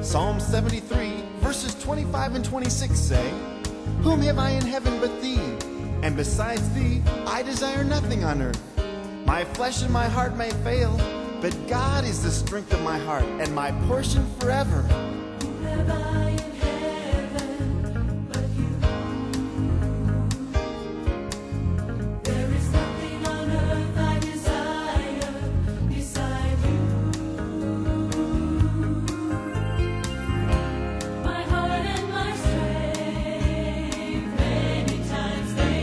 Psalm 73, verses 25 and 26 say, "Whom have I in heaven but thee? And besides thee, I desire nothing on earth. My flesh and my heart may fail, but God is the strength of my heart and my portion forever." Whom have I in heaven but you? There is nothing on earth I desire beside you. My heart and my strength, many times they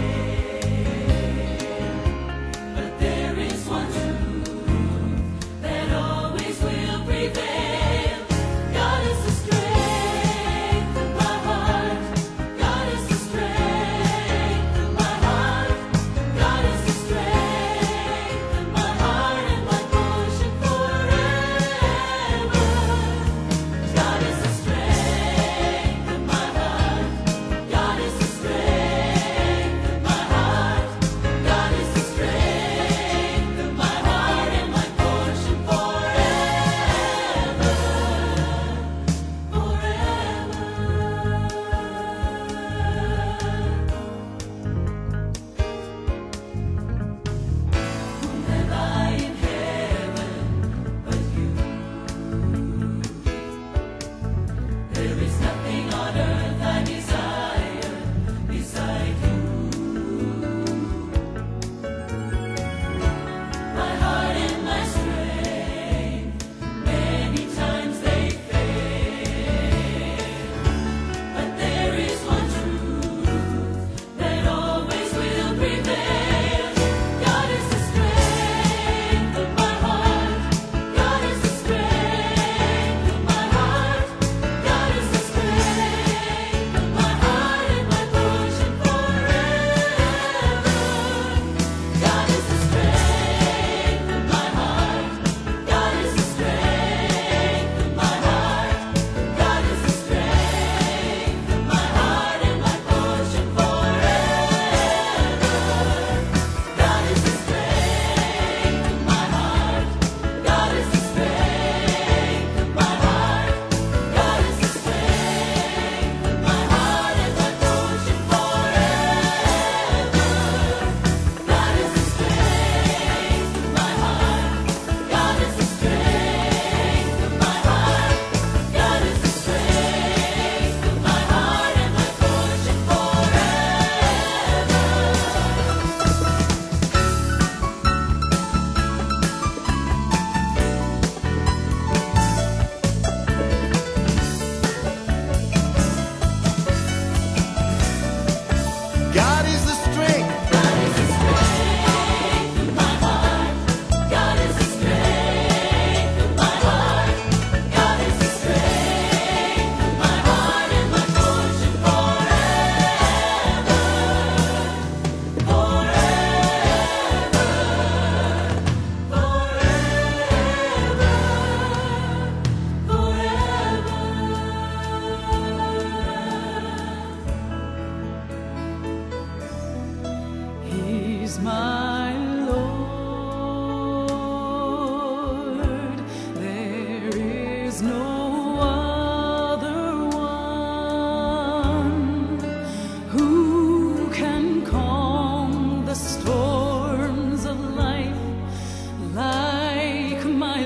fail, but there is one truth that always will prevail. God is the strength of my heart. God is the strength of my heart. God is the strength of my heart and my portion forever. God is the strength of my heart. God is the strength of my heart. God is the strength of my heart and my portion forever. Whom have I in heaven but you? There is nothing on earth I desire beside you. My heart and my strength, many times they fail, but there is one truth that always will prevail. God is the strength of my heart. God is the strength of my heart. God is the strength of my heart and my portion forever. God is the strength of my heart. God is the strength of my heart. God is the strength of my heart and my portion forever. God is the strength of my heart. God is the strength of my heart. God is the strength of my heart and my portion forever. God is the strength of my heart. God is the strength of my heart. God is the strength of my heart and my portion God is the strength. God is the strength of my heart. God is the strength of my heart. God is the strength of my heart and my portion forever. He's my Lord. There is no other one who can calm the storms of life like my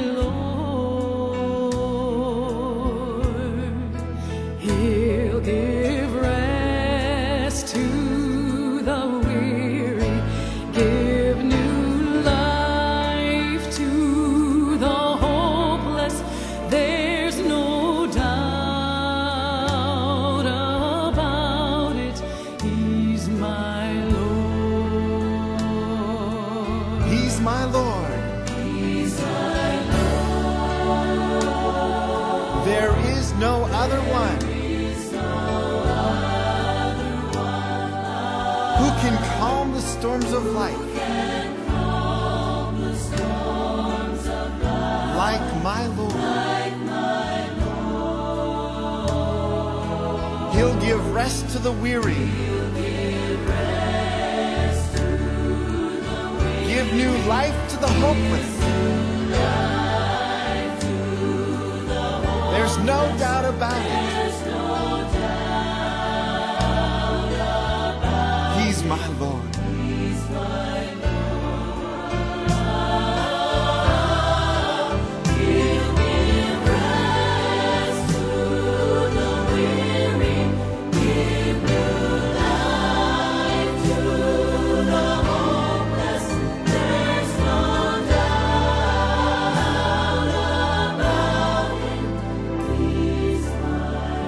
Lord. He'll give rest to the weary, give new life to the hopeless. There's no doubt about it. He's my Lord. He's my Lord. He's my Lord. There is no other one who can calm the storms of life like my Lord. He'll give rest to the weary, give new life to the hopeless. There's no doubt about it. There's no doubt about it. He's my Lord. He's my Lord. He'll give rest to the weary, give new life to the hopeless. There's no doubt about it. He's my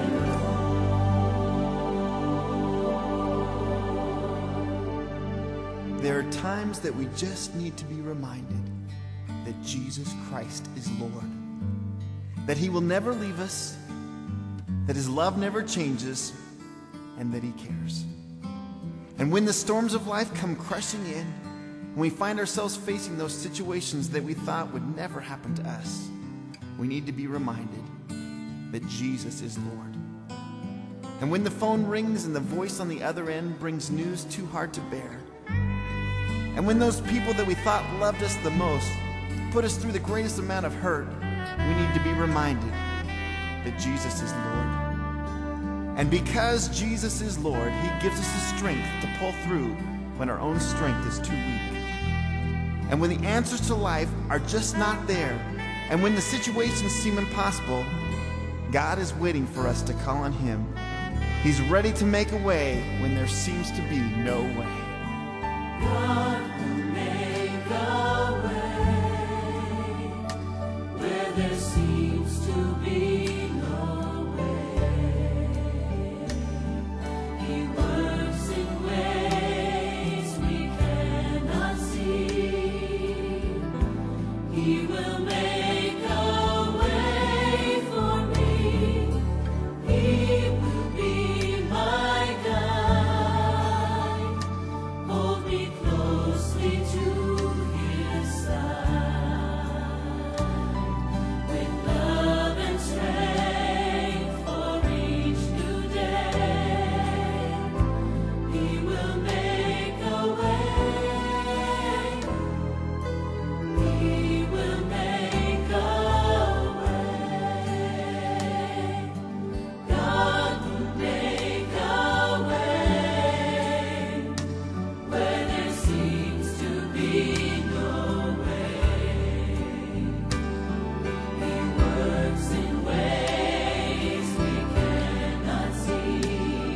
There are times that we just need to be reminded that Jesus Christ is Lord, that He will never leave us, that His love never changes, and that He cares. And when the storms of life come crushing in, when we find ourselves facing those situations that we thought would never happen to us, we need to be reminded that Jesus is Lord. And when the phone rings and the voice on the other end brings news too hard to bear, and when those people that we thought loved us the most put us through the greatest amount of hurt, we need to be reminded that Jesus is Lord. And because Jesus is Lord, He gives us the strength to pull through when our own strength is too weak. And when the answers to life are just not there, and when the situations seem impossible, God is waiting for us to call on Him. He's ready to make a way when there seems to be no way. God will make a way where there seems to be no way. He works in ways we cannot see. He will make a way for me. He will be my guide. Hold me closely to His side. With love and strength for each new day, He will make a way. He will make a way. God will make a way where there seems to be no way. He works in ways we cannot see.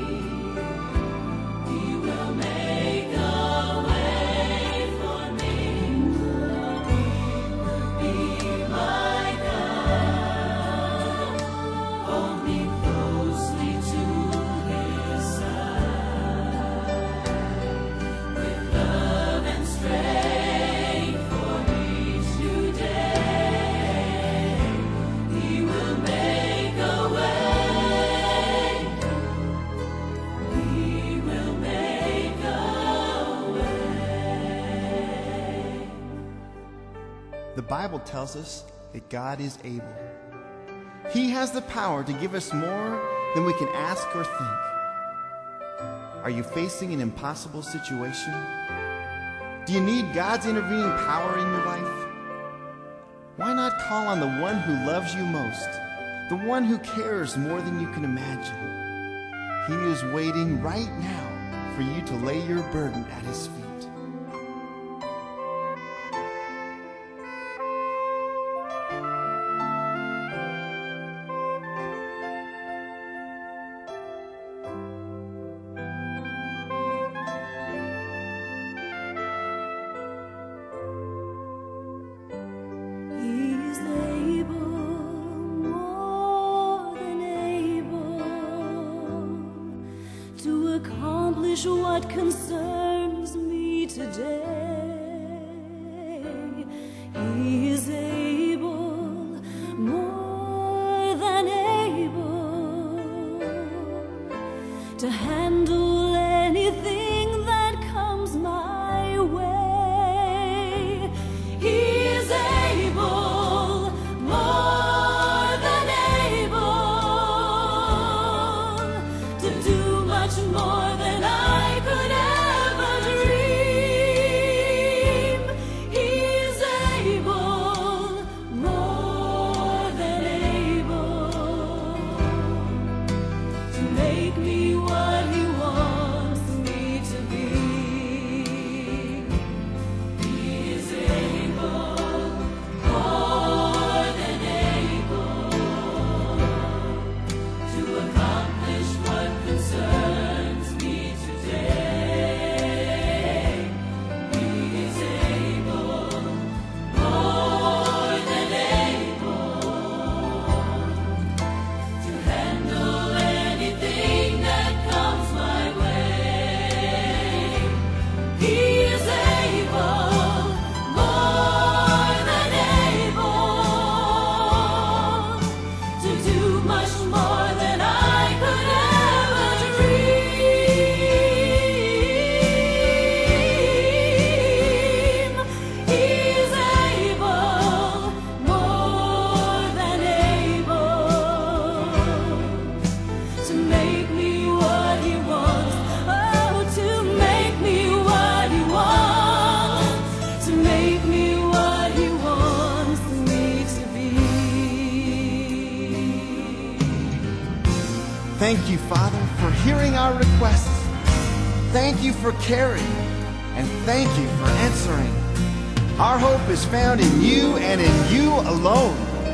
He will make a way for me. He will be my guide. Hold me closely to His side. With love and strength for each new day, He will make a way. He will make a way. The Bible tells us that God is able. He has the power to give us more than we can ask or think. Are you facing an impossible situation? Do you need God's intervening power in your life? Why not call on the one who loves you most, the one who cares more than you can imagine? He is waiting right now for you to lay your burden at His feet. He's able, more than able, to accomplish what concerns me today. He is able, more than able, to handle anything that comes my way. He is able, more than able, to do much more than I could ever dream. He is able, more than able. Thank you, Father, for hearing our requests. Thank you for caring, and thank you for answering. Our hope is found in you and in you alone.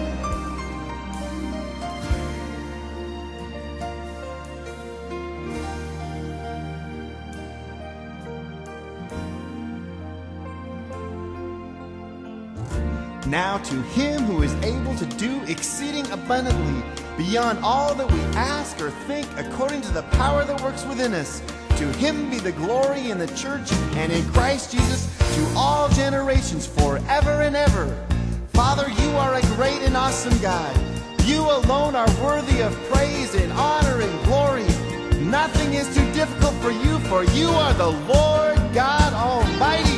Now to him who is able to do exceeding abundantly beyond all that we ask or think, according to the power that works within us, to him be the glory in the church and in Christ Jesus to all generations forever and ever. Father, you are a great and awesome God. You alone are worthy of praise and honor and glory. Nothing is too difficult for you are the Lord God Almighty.